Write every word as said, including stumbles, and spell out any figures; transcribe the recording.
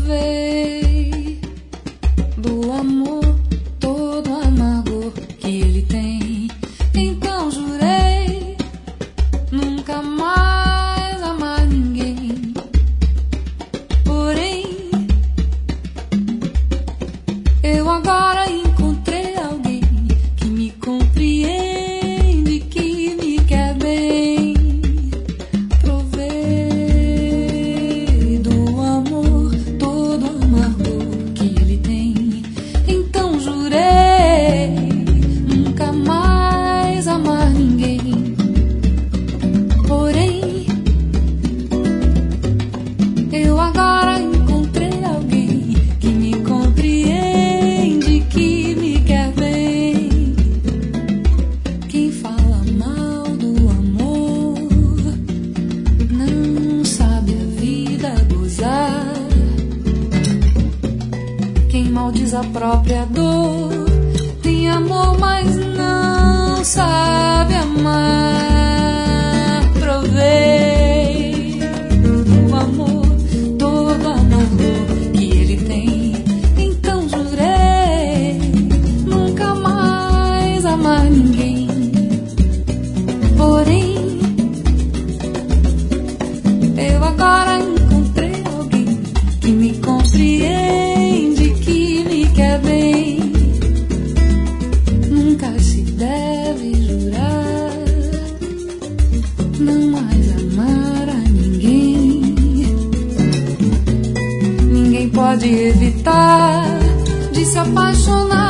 Provei do amor todo amargo que ele tem. Então jurei nunca mais amar ninguém. Porém, eu agora encontrei alguém que me compreende, que me quer bem. Provei do amor todo amargo que ele tem. Então jurei nunca mais amar ninguém. Porém, eu agora encontrei alguém que me compreende, que me quer bem. Quem fala mal do amor não sabe a vida gozar. Quem maldiz a própria dor tem amor, mas não sabe amar. Provei do amor todo amargo que ele tem. Então jurei nunca mais amar ninguém. Porém, eu agora encontrei alguém que me compreende, que me quer bem. Nunca se deve jurar não mais amar a ninguém. Ninguém pode evitar de se apaixonar